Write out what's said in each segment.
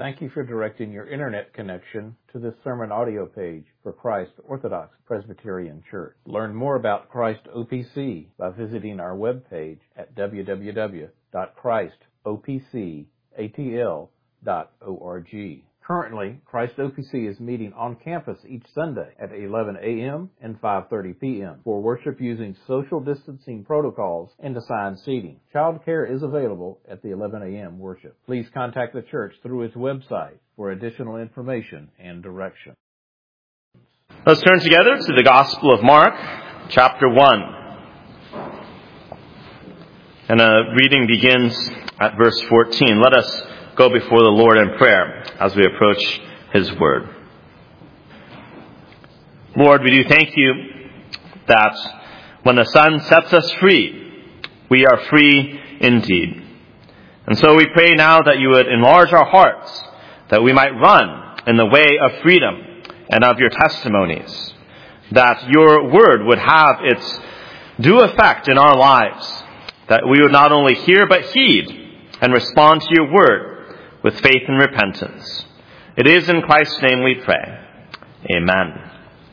Thank you for directing your internet connection to this sermon audio page for Christ Orthodox Presbyterian Church. Learn more about Christ OPC by visiting our webpage at www.christopcatl.org. Currently, Christ OPC is meeting on campus each Sunday at 11 a.m. and 5:30 p.m. for worship using social distancing protocols and assigned seating. Child care is available at the 11 a.m. worship. Please contact the church through its website for additional information and direction. Let's turn together to the Gospel of Mark, chapter 1. And reading begins at verse 14. Let us go before the Lord in prayer as we approach His Word. Lord, we do thank you that when the Son sets us free, we are free indeed. And so we pray now that you would enlarge our hearts, that we might run in the way of freedom and of your testimonies, that your Word would have its due effect in our lives, that we would not only hear but heed and respond to your Word with faith and repentance. It is in Christ's name we pray. Amen.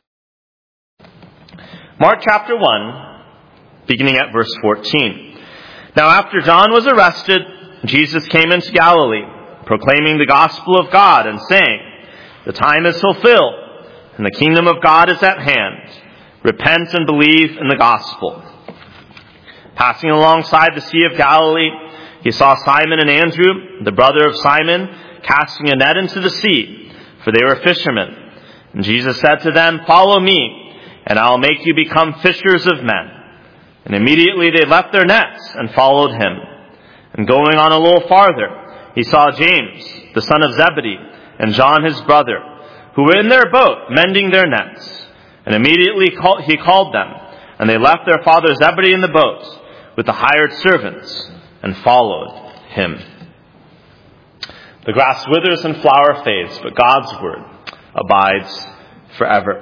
Mark chapter 1, beginning at verse 14. Now after John was arrested, Jesus came into Galilee, proclaiming the gospel of God and saying, "The time is fulfilled, and the kingdom of God is at hand. Repent and believe in the gospel." Passing alongside the Sea of Galilee, he saw Simon and Andrew, the brother of Simon, casting a net into the sea, for they were fishermen. And Jesus said to them, "Follow me, and I will make you become fishers of men." And immediately they left their nets and followed him. And going on a little farther, he saw James, the son of Zebedee, and John his brother, who were in their boat mending their nets. And immediately he called them, and they left their father Zebedee in the boat with the hired servants, and followed him. The grass withers and flower fades, but God's word abides forever.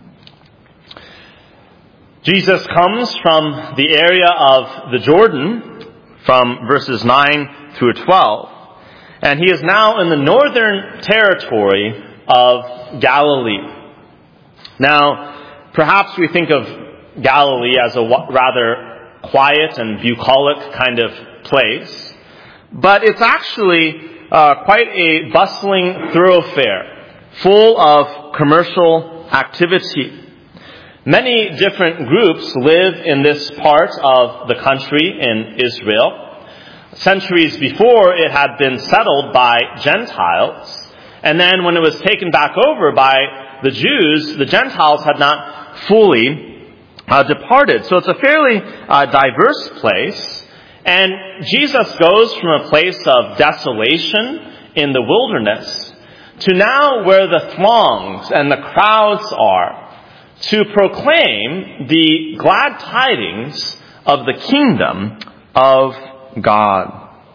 Jesus comes from the area of the Jordan, from verses 9 through 12, and he is now in the northern territory of Galilee. Now, perhaps we think of Galilee as a rather quiet and bucolic kind of place, but it's actually quite a bustling thoroughfare, full of commercial activity. Many different groups live in this part of the country in Israel. Centuries before, it had been settled by Gentiles, and then when it was taken back over by the Jews, the Gentiles had not fully departed. So it's a fairly diverse place. And Jesus goes from a place of desolation in the wilderness to now where the throngs and the crowds are, to proclaim the glad tidings of the kingdom of God.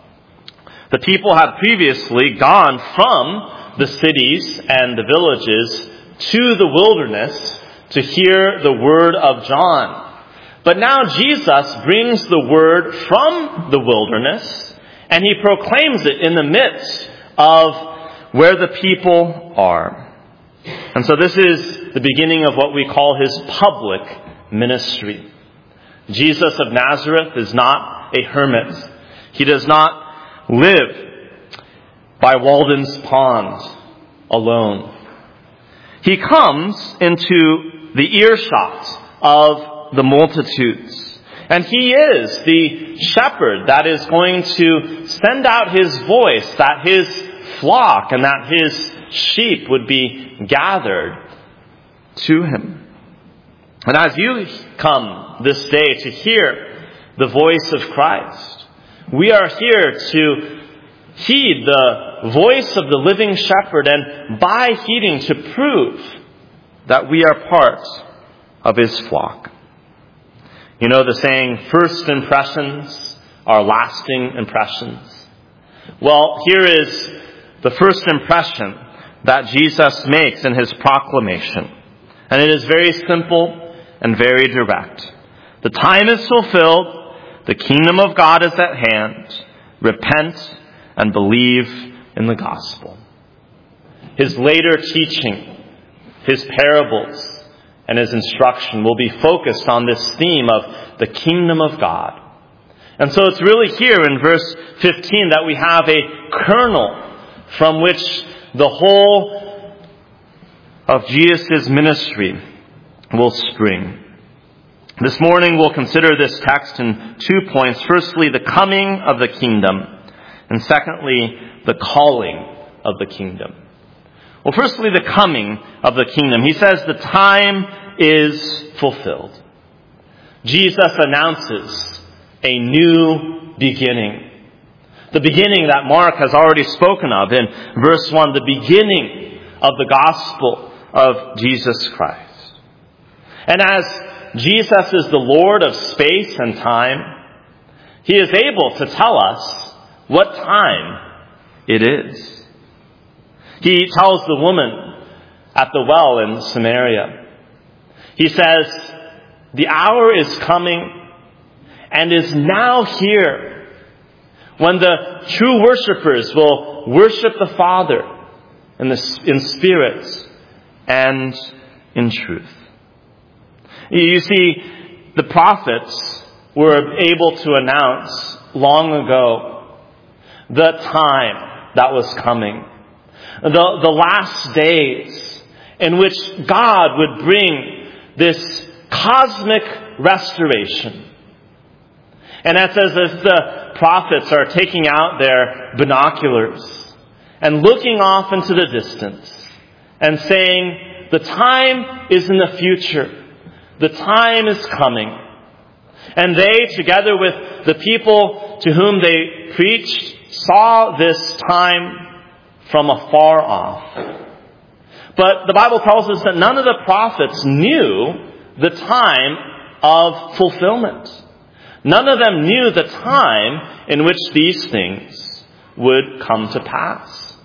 The people had previously gone from the cities and the villages to the wilderness to hear the word of John. But now Jesus brings the word from the wilderness, and he proclaims it in the midst of where the people are. And so this is the beginning of what we call his public ministry. Jesus of Nazareth is not a hermit. He does not live by Walden's Pond alone. He comes into the earshot of the multitudes. And he is the shepherd that is going to send out his voice, that his flock and that his sheep would be gathered to him. And as you come this day to hear the voice of Christ, we are here to heed the voice of the living shepherd, and by heeding to prove that we are part of his flock. You know the saying, first impressions are lasting impressions. Well, here is the first impression that Jesus makes in his proclamation. And it is very simple and very direct. The time is fulfilled. The kingdom of God is at hand. Repent and believe in the gospel. his later teaching, his parables, and his instruction will be focused on this theme of the kingdom of God. And so it's really here in verse 15 that we have a kernel from which the whole of Jesus' ministry will spring. This morning we'll consider this text in 2 points. Firstly, the coming of the kingdom, and secondly, the calling of the kingdom. Well, firstly, the coming of the kingdom. He says the time is fulfilled. Jesus announces a new beginning. The beginning that Mark has already spoken of in verse 1, the beginning of the gospel of Jesus Christ. And as Jesus is the Lord of space and time, he is able to tell us what time it is. He tells the woman at the well in Samaria, he says, the hour is coming and is now here when the true worshipers will worship the Father in spirit and in truth. You see, the prophets were able to announce long ago the time that was coming. The last days in which God would bring this cosmic restoration. And that's as if the prophets are taking out their binoculars and looking off into the distance and saying, the time is in the future. The time is coming. And they, together with the people to whom they preached, saw this time from afar off. But the Bible tells us that none of the prophets knew the time of fulfillment. None of them knew the time in which these things would come to pass.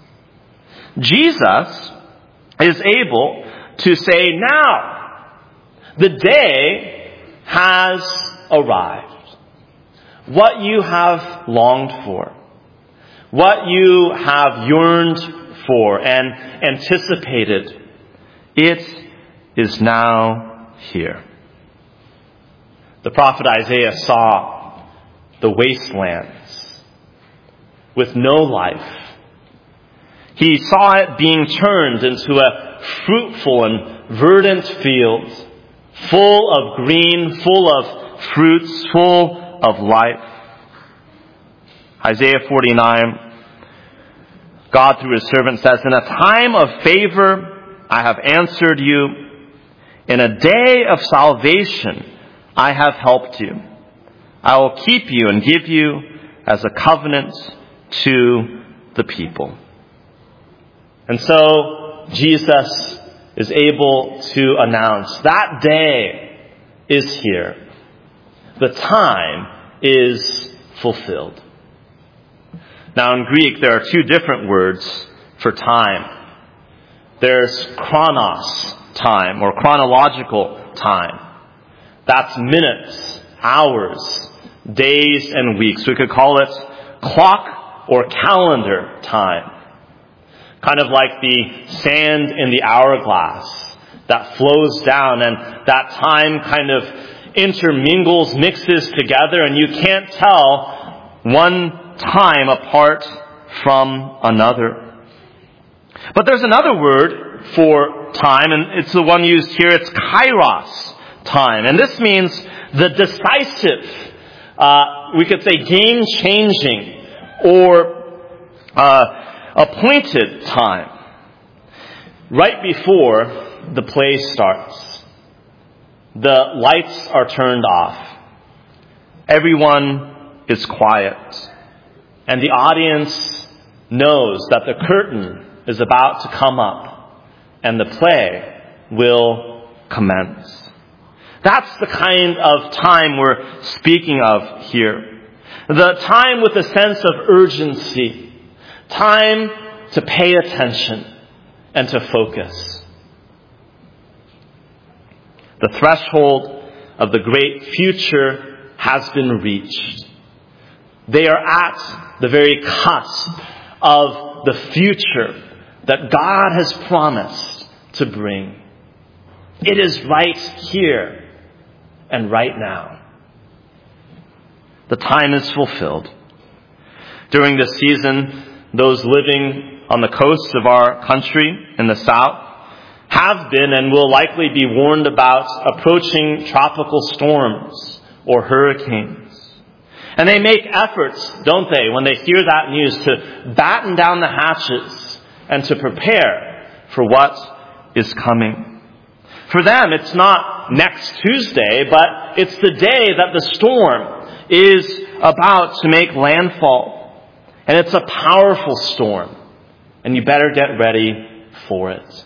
Jesus is able to say, now, the day has arrived. What you have longed for, what you have yearned for and anticipated, it is now here. The prophet Isaiah saw the wastelands with no life. He saw it being turned into a fruitful and verdant field, full of green, full of fruits, full of life. Isaiah 49, God through his servant says, in a time of favor I have answered you. In a day of salvation I have helped you. I will keep you and give you as a covenant to the people. And so Jesus is able to announce that day is here. The time is fulfilled. Now in Greek there are two different words for time. There's chronos time or chronological time. That's minutes, hours, days, and weeks. We could call it clock or calendar time. Kind of like the sand in the hourglass that flows down and that time kind of intermingles, mixes together, and you can't tell one time apart from another. But there's another word for time, and it's the one used here. It's kairos time. And this means the decisive, we could say game-changing or appointed time. Right before the play starts, the lights are turned off. Everyone is quiet. And the audience knows that the curtain is about to come up and the play will commence. That's the kind of time we're speaking of here. The time with a sense of urgency. Time to pay attention and to focus. The threshold of the great future has been reached. They are at the very cusp of the future that God has promised to bring. It is right here and right now. The time is fulfilled. During this season, those living on the coasts of our country in the south have been and will likely be warned about approaching tropical storms or hurricanes. And they make efforts, don't they, when they hear that news, to batten down the hatches and to prepare for what is coming. For them, it's not next Tuesday, but it's the day that the storm is about to make landfall. And it's a powerful storm, and you better get ready for it.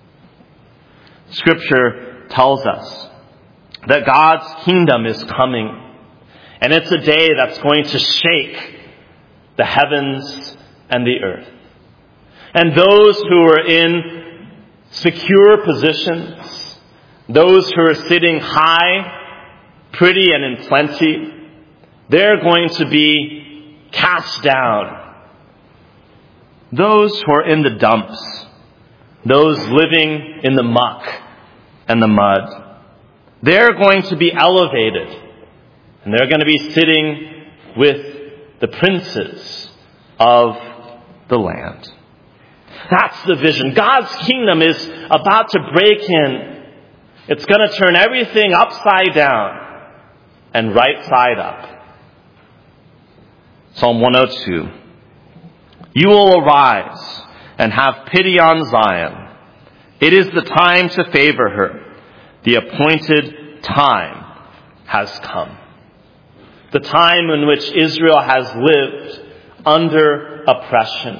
Scripture tells us that God's kingdom is coming. And it's a day that's going to shake the heavens and the earth. And those who are in secure positions, those who are sitting high, pretty and in plenty, they're going to be cast down. Those who are in the dumps, those living in the muck and the mud, they're going to be elevated. And they're going to be sitting with the princes of the land. That's the vision. God's kingdom is about to break in. It's going to turn everything upside down and right side up. Psalm 102. You will arise and have pity on Zion. It is the time to favor her. The appointed time has come. The time in which Israel has lived under oppression,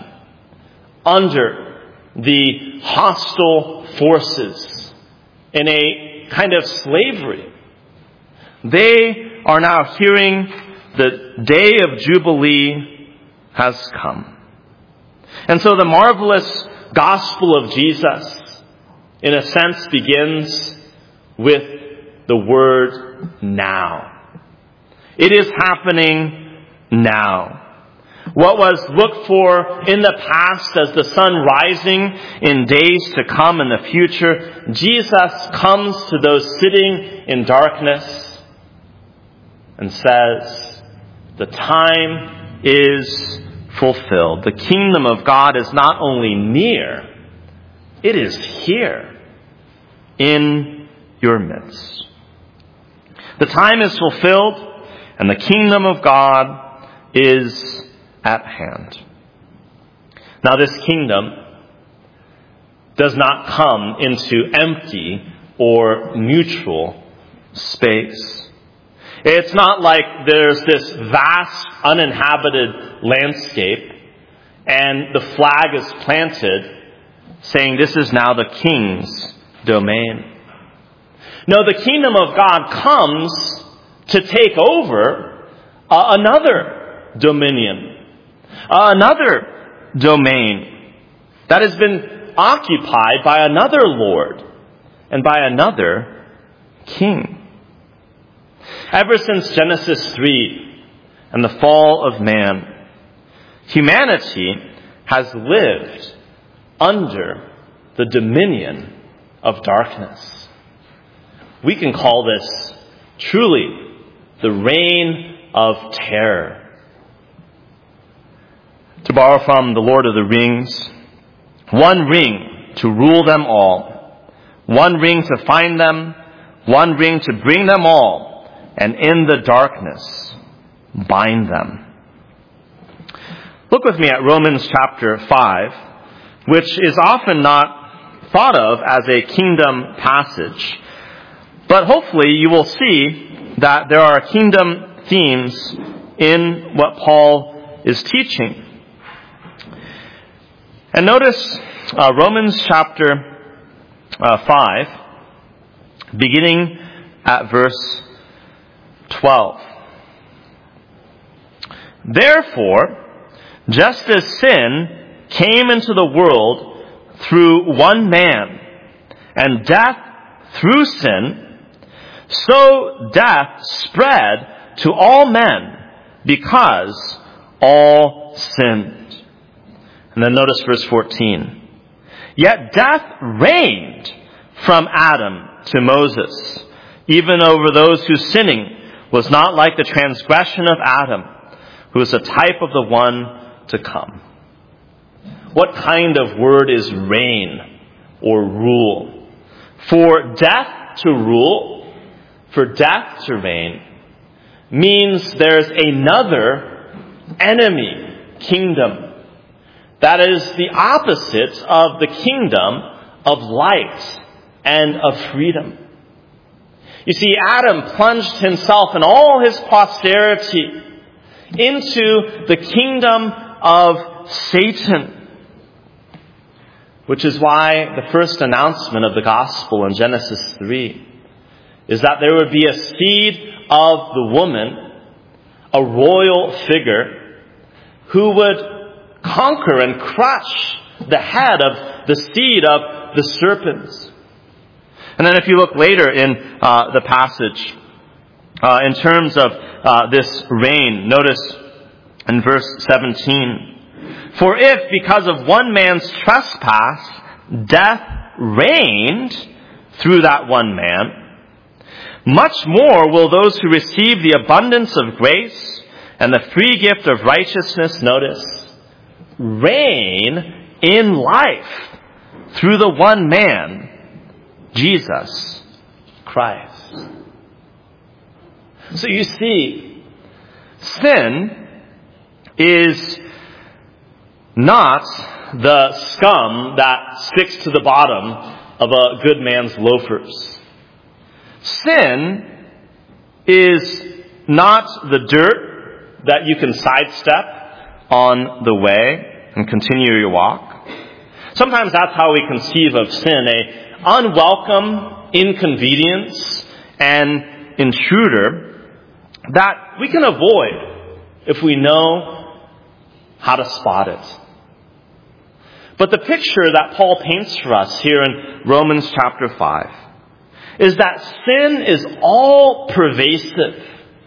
under the hostile forces, in a kind of slavery. They are now hearing the day of Jubilee has come. And so the marvelous gospel of Jesus, in a sense, begins with the word now. It is happening now. What was looked for in the past as the sun rising in days to come in the future, Jesus comes to those sitting in darkness and says, the time is fulfilled. The kingdom of God is not only near, it is here in your midst. The time is fulfilled. And the kingdom of God is at hand. Now this kingdom does not come into empty or neutral space. It's not like there's this vast uninhabited landscape and the flag is planted saying this is now the king's domain. No, the kingdom of God comes to take over another dominion, another domain that has been occupied by another Lord and by another king. Ever since Genesis 3 and the fall of man, humanity has lived under the dominion of darkness. We can call this truly the reign of terror. To borrow from The Lord of the Rings, one ring to rule them all, one ring to find them, one ring to bring them all, and in the darkness bind them. Look with me at Romans chapter 5, which is often not thought of as a kingdom passage, but hopefully you will see that there are kingdom themes in what Paul is teaching. And notice Romans chapter 5, beginning at verse 12. Therefore, just as sin came into the world through one man, and death through sin, so death spread to all men because all sinned. And then notice verse 14. Yet death reigned from Adam to Moses, even over those whose sinning was not like the transgression of Adam, who is a type of the one to come. What kind of word is reign or rule? For death to rule, for death to reign, means there's another enemy kingdom that is the opposite of the kingdom of light and of freedom. You see, Adam plunged himself and all his posterity into the kingdom of Satan, which is why the first announcement of the gospel in Genesis 3 is that there would be a seed of the woman, a royal figure, who would conquer and crush the head of the seed of the serpent. And then if you look later in the passage, in terms of this reign, notice in verse 17, "For if, because of one man's trespass, death reigned through that one man, much more will those who receive the abundance of grace and the free gift of righteousness," notice, "reign in life through the one man, Jesus Christ." So you see, sin is not the scum that sticks to the bottom of a good man's loafers. Sin is not the dirt that you can sidestep on the way and continue your walk. Sometimes that's how we conceive of sin, an unwelcome inconvenience and intruder that we can avoid if we know how to spot it. But the picture that Paul paints for us here in Romans chapter 5 is that sin is all pervasive,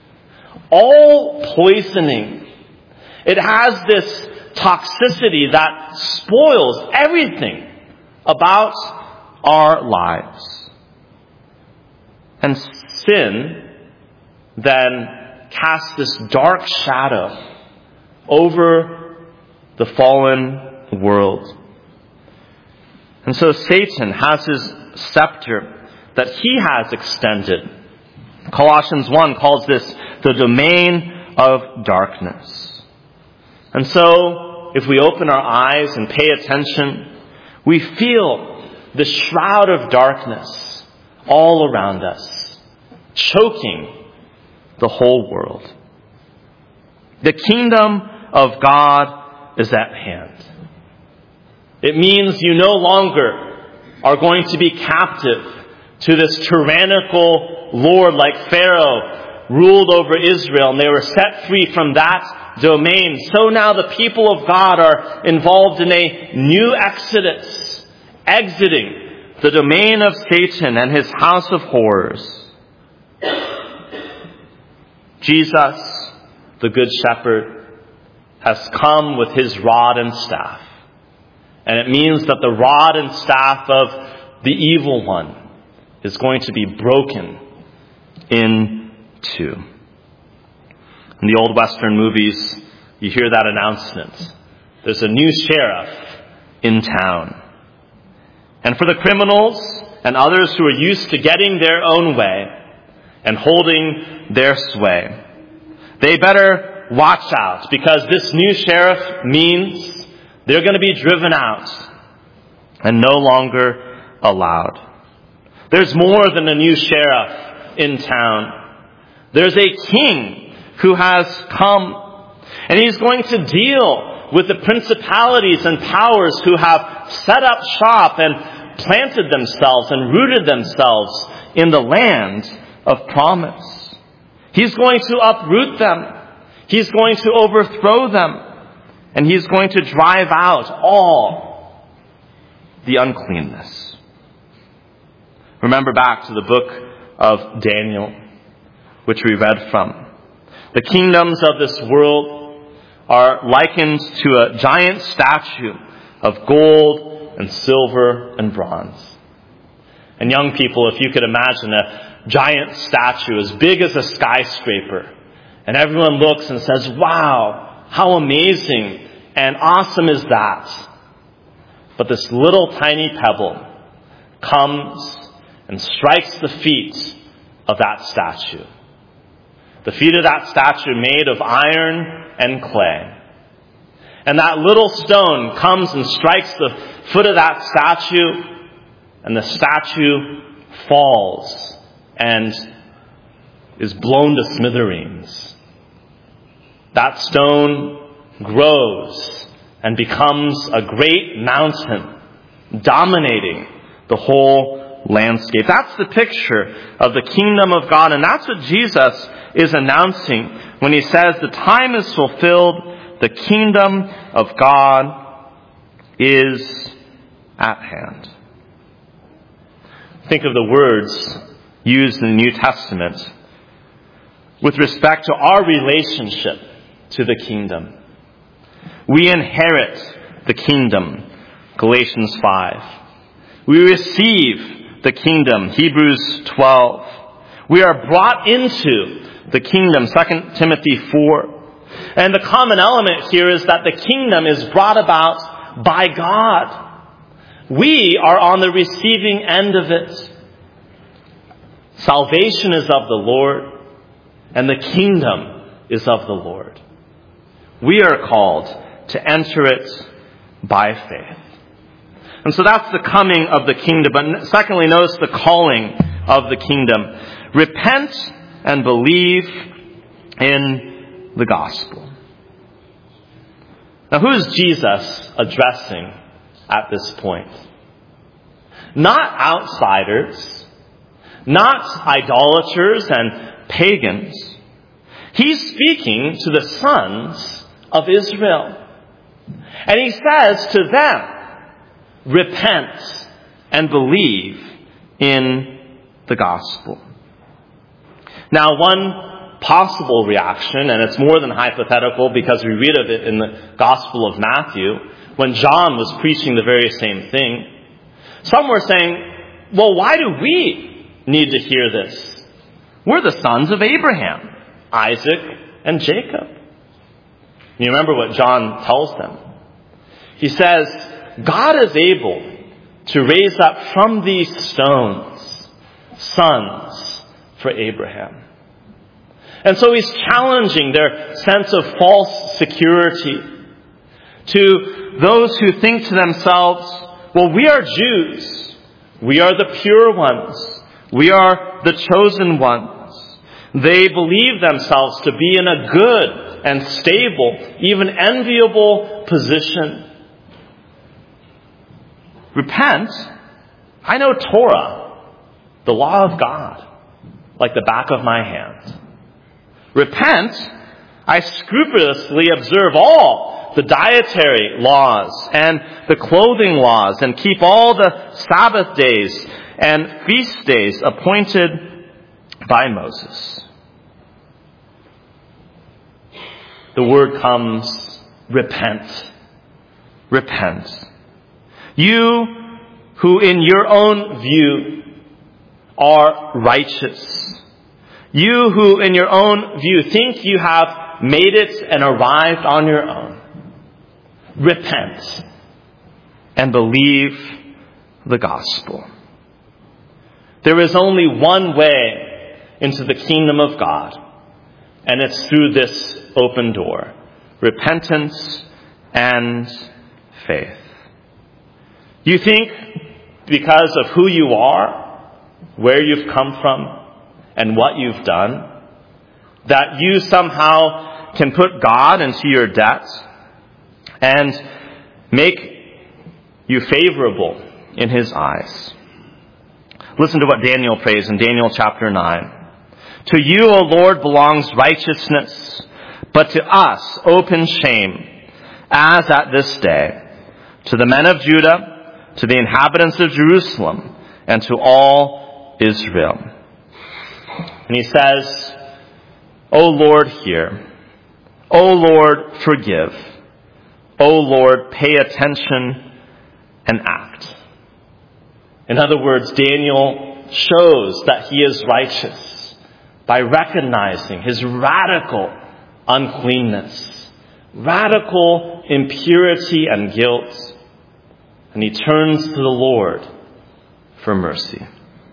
all poisoning. It has this toxicity that spoils everything about our lives. And sin then casts this dark shadow over the fallen world. And so Satan has his scepter that he has extended. Colossians 1 calls this the domain of darkness. And so, if we open our eyes and pay attention, we feel the shroud of darkness all around us, choking the whole world. The kingdom of God is at hand. It means you no longer are going to be captive to this tyrannical lord like Pharaoh ruled over Israel, and they were set free from that domain. So now the people of God are involved in a new exodus, exiting the domain of Satan and his house of horrors. Jesus, the Good Shepherd, has come with his rod and staff. And it means that the rod and staff of the evil one is going to be broken in two. In the old Western movies, you hear that announcement. There's a new sheriff in town. And for the criminals and others who are used to getting their own way and holding their sway, they better watch out, because this new sheriff means they're going to be driven out and no longer allowed. There's more than a new sheriff in town. There's a king who has come, and he's going to deal with the principalities and powers who have set up shop and planted themselves and rooted themselves in the land of promise. He's going to uproot them. He's going to overthrow them. And he's going to drive out all the uncleanness. Remember back to the book of Daniel, which we read from. The kingdoms of this world are likened to a giant statue of gold and silver and bronze. And young people, if you could imagine a giant statue as big as a skyscraper, and everyone looks and says, wow, how amazing and awesome is that? But this little tiny pebble comes and strikes the feet of that statue. The feet of that statue made of iron and clay. And that little stone comes and strikes the foot of that statue, and the statue falls and is blown to smithereens. That stone grows and becomes a great mountain, dominating the whole landscape. That's the picture of the kingdom of God, and that's what Jesus is announcing when he says the time is fulfilled, the kingdom of God is at hand. Think of the words used in the New Testament with respect to our relationship to the kingdom. We inherit the kingdom, Galatians 5. We receive the kingdom, Hebrews 12. We are brought into the kingdom, 2 Timothy 4. And the common element here is that the kingdom is brought about by God. We are on the receiving end of it. Salvation is of the Lord, and the kingdom is of the Lord. We are called to enter it by faith. And so that's the coming of the kingdom. But secondly, notice the calling of the kingdom. Repent and believe in the gospel. Now, who is Jesus addressing at this point? Not outsiders, not idolaters and pagans. He's speaking to the sons of Israel. And he says to them, repent and believe in the gospel. Now, one possible reaction, and it's more than hypothetical because we read of it in the Gospel of Matthew, when John was preaching the very same thing, some were saying, well, why do we need to hear this? We're the sons of Abraham, Isaac, and Jacob. You remember what John tells them. He says, God is able to raise up from these stones sons for Abraham. And so he's challenging their sense of false security to those who think to themselves, well, we are Jews. We are the pure ones. We are the chosen ones. They believe themselves to be in a good and stable, even enviable position. Repent. I know Torah, the law of God, like the back of my hand. Repent. I scrupulously observe all the dietary laws and the clothing laws and keep all the Sabbath days and feast days appointed by Moses. The word comes, repent. Repent. You who in your own view are righteous. You who in your own view think you have made it and arrived on your own. Repent and believe the gospel. There is only one way into the kingdom of God, and it's through this open door. Repentance and faith. You think because of who you are, where you've come from, and what you've done, that you somehow can put God into your debt and make you favorable in his eyes. Listen to what Daniel prays in Daniel chapter 9. To you, O Lord, belongs righteousness, but to us open shame, as at this day, to the men of Judah, to the inhabitants of Jerusalem, and to all Israel. And he says, O Lord, hear. O Lord, forgive. O Lord, pay attention and act. In other words, Daniel shows that he is righteous by recognizing his radical uncleanness, radical impurity and guilt, and he turns to the Lord for mercy.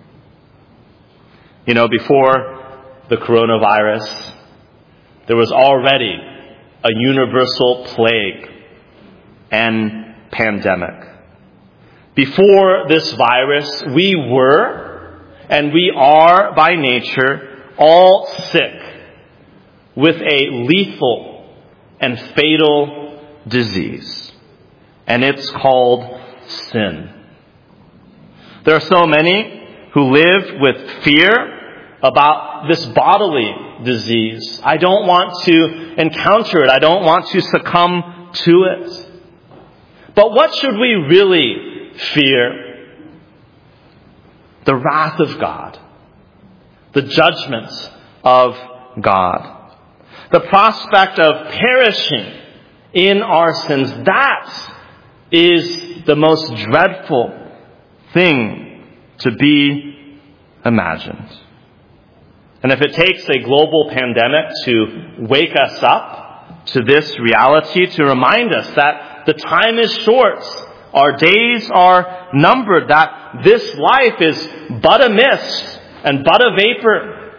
You know, before the coronavirus, there was already a universal plague and pandemic. Before this virus, we were, and we are by nature, all sick with a lethal and fatal disease. And it's called sin. There are so many who live with fear about this bodily disease. I don't want to encounter it. I don't want to succumb to it. But what should we really fear? The wrath of God. The judgment of God. The prospect of perishing in our sins. That is the most dreadful thing to be imagined. And if it takes a global pandemic to wake us up to this reality, to remind us that the time is short, our days are numbered, that this life is but a mist and but a vapor,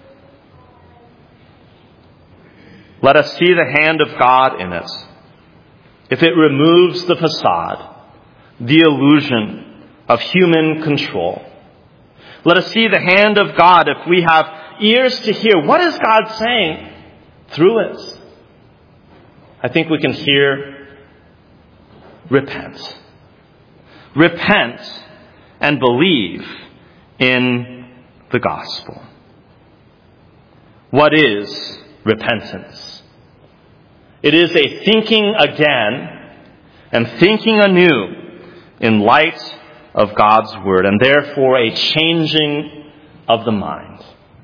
let us see the hand of God in it. If it removes the facade, the illusion of human control, let us see the hand of God if we have ears to hear. What is God saying through it? I think we can hear, repent. Repent and believe in the gospel. What is repentance? It is a thinking again and thinking anew in light of God's word, and therefore a changing of the mind.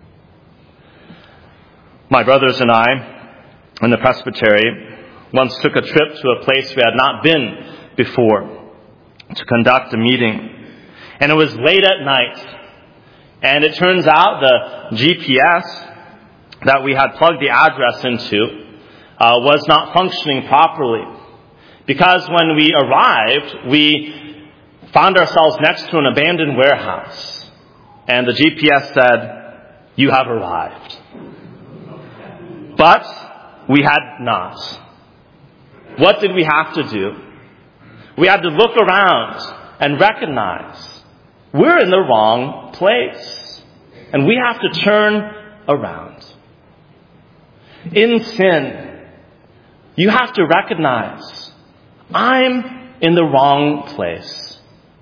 My brothers and I, in the presbytery, once took a trip to a place we had not been before to conduct a meeting. And it was late at night. And it turns out the GPS that we had plugged the address into was not functioning properly. Because when we arrived, we found ourselves next to an abandoned warehouse. And the GPS said, "You have arrived." But we had not. What did we have to do? We had to look around and recognize we're in the wrong place. And we have to turn around. In sin, you have to recognize I'm in the wrong place.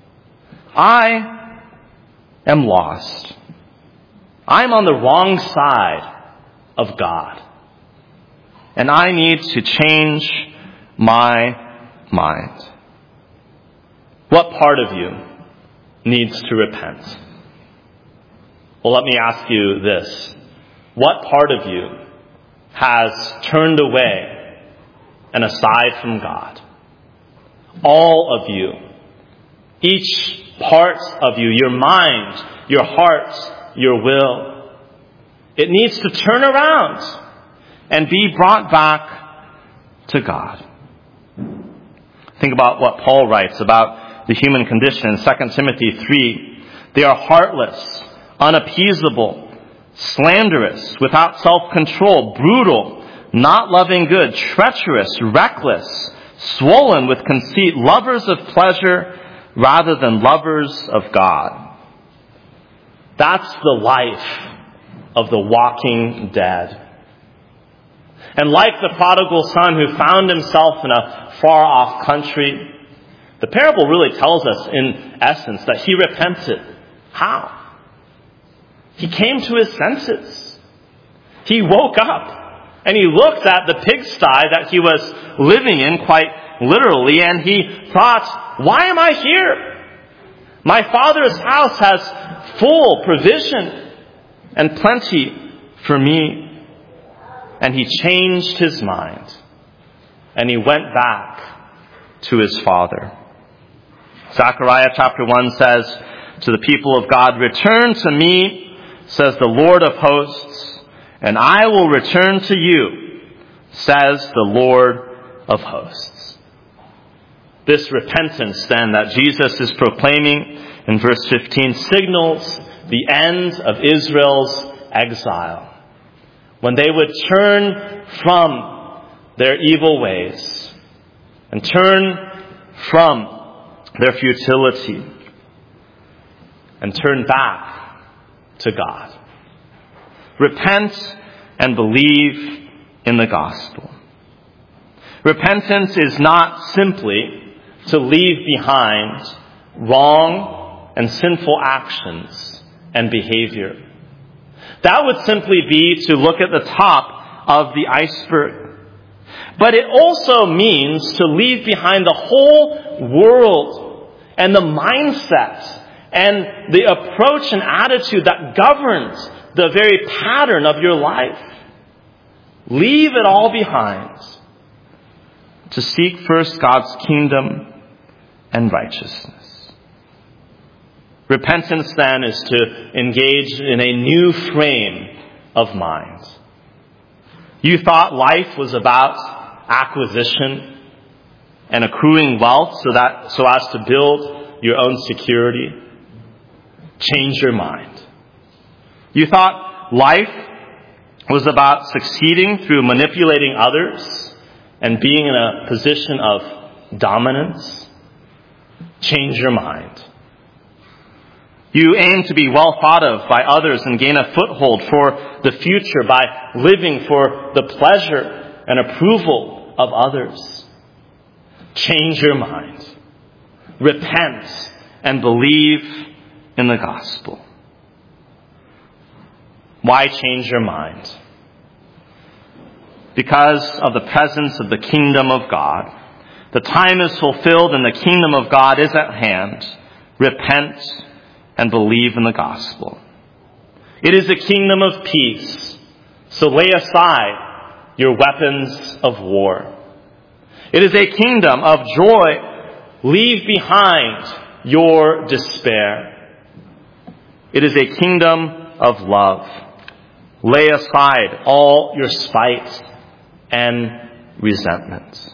I am lost. I'm on the wrong side of God. And I need to change my mind. What part of you needs to repent? Well, let me ask you this. What part of you has turned away and aside from God? All of you. Each part of you, your mind, your heart, your will. It needs to turn around and be brought back to God. Think about what Paul writes about the human condition in 2 Timothy 3. They are heartless, unappeasable, slanderous, without self-control, brutal, not loving good, treacherous, reckless, swollen with conceit, lovers of pleasure rather than lovers of God. That's the life of the walking dead. And like the prodigal son who found himself in a far-off country, the parable really tells us, in essence, that he repented. How? He came to his senses. He woke up and he looked at the pigsty that he was living in, quite literally, and he thought, why am I here? My Father's house has full provision and plenty for me. And he changed his mind. And he went back to his father. Zechariah chapter 1 says to the people of God, "Return to me, says the Lord of hosts, and I will return to you, says the Lord of hosts." This repentance then that Jesus is proclaiming in verse 15 signals the end of Israel's exile, when they would turn from their evil ways and turn from their futility and turn back to God. Repent and believe in the gospel. Repentance is not simply to leave behind wrong and sinful actions and behavior. That would simply be to look at the top of the iceberg. But it also means to leave behind the whole world and the mindset and the approach and attitude that governs the very pattern of your life. Leave it all behind to seek first God's kingdom and righteousness. Repentance then is to engage in a new frame of mind. You thought life was about acquisition and accruing wealth so as to build your own security. Change your mind. You thought life was about succeeding through manipulating others and being in a position of dominance. Change your mind. You aim to be well thought of by others and gain a foothold for the future by living for the pleasure and approval of others. Change your mind. Repent and believe in the gospel. Why change your mind? Because of the presence of the kingdom of God. The time is fulfilled and the kingdom of God is at hand. Repent and believe in the gospel. It is a kingdom of peace, so lay aside your weapons of war. It is a kingdom of joy. Leave behind your despair. It is a kingdom of love. Lay aside all your spite and resentment.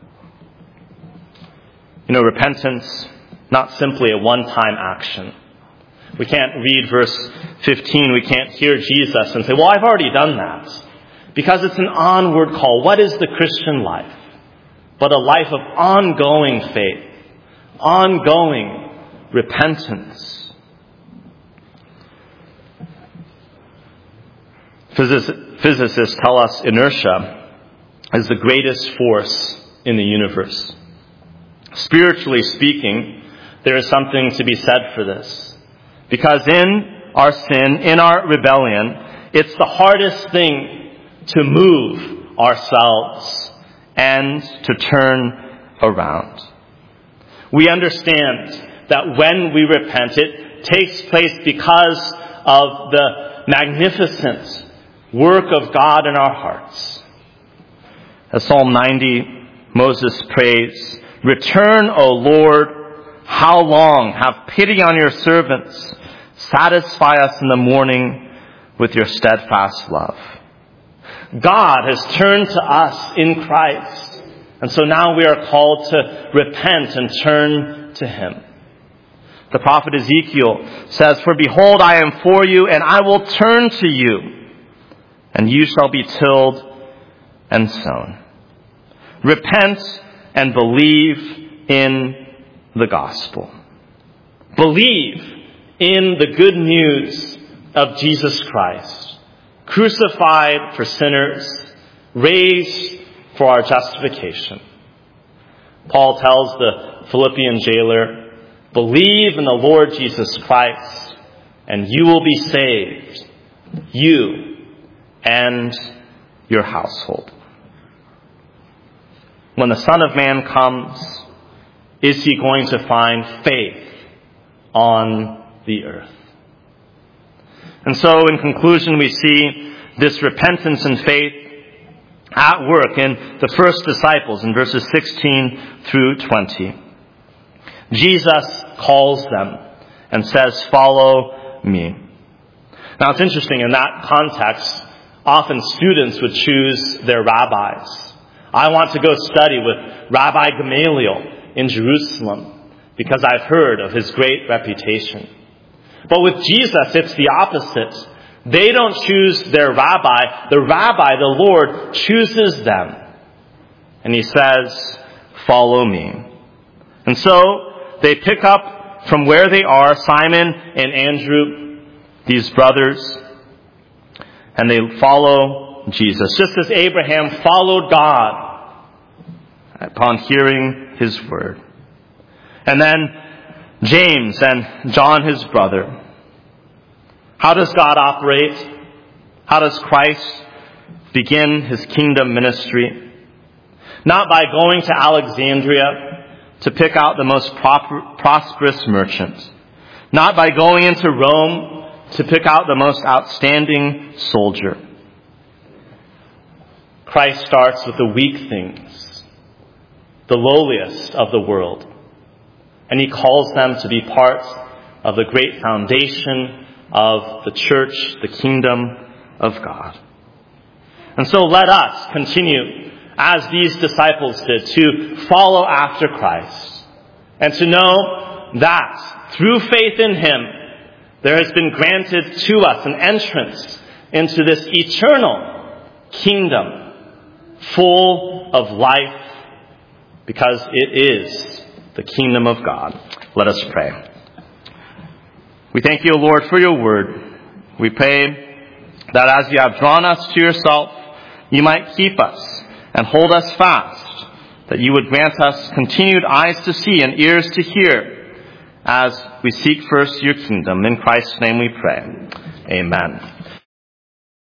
Repentance, not simply a one-time action. We can't read verse 15. We can't hear Jesus and say, well, I've already done that. Because it's an onward call. What is the Christian life? But a life of ongoing faith, ongoing repentance. Physicists tell us inertia is the greatest force in the universe. Spiritually speaking, there is something to be said for this. Because in our sin, in our rebellion, it's the hardest thing to move ourselves and to turn around. We understand that when we repent, it takes place because of the magnificent work of God in our hearts. As Psalm 90, Moses prays, "Return, O Lord, how long? Have pity on your servants. Satisfy us in the morning with your steadfast love." God has turned to us in Christ. And so now we are called to repent and turn to Him. The prophet Ezekiel says, "For behold, I am for you, and I will turn to you, and you shall be tilled and sown." Repent and believe in the gospel. Believe in the good news of Jesus Christ, crucified for sinners, raised for our justification. Paul tells the Philippian jailer, "Believe in the Lord Jesus Christ, and you will be saved, you and your household." When the Son of Man comes, is He going to find faith on the earth? And so in conclusion, we see this repentance and faith at work in the first disciples in verses 16 through 20. Jesus calls them and says, "Follow me." Now it's interesting, in that context, often students would choose their rabbis. I want to go study with Rabbi Gamaliel in Jerusalem because I've heard of his great reputation. But with Jesus, it's the opposite. They don't choose their rabbi. The rabbi, the Lord, chooses them. And he says, "Follow me." And so they pick up from where they are, Simon and Andrew, these brothers, and they follow Jesus, just as Abraham followed God upon hearing his word. And then James and John, his brother. How does God operate? How does Christ begin his kingdom ministry? Not by going to Alexandria to pick out the most prosperous merchant. Not by going into Rome to pick out the most outstanding soldier. Christ starts with the weak things, the lowliest of the world. And he calls them to be part of the great foundation of the church, the kingdom of God. And so let us continue, as these disciples did, to follow after Christ and to know that through faith in him, there has been granted to us an entrance into this eternal kingdom full of life, because it is the kingdom of God. Let us pray. We thank you, O Lord, for your word. We pray that as you have drawn us to yourself, you might keep us and hold us fast, that you would grant us continued eyes to see and ears to hear as we seek first your kingdom. In Christ's name we pray. Amen.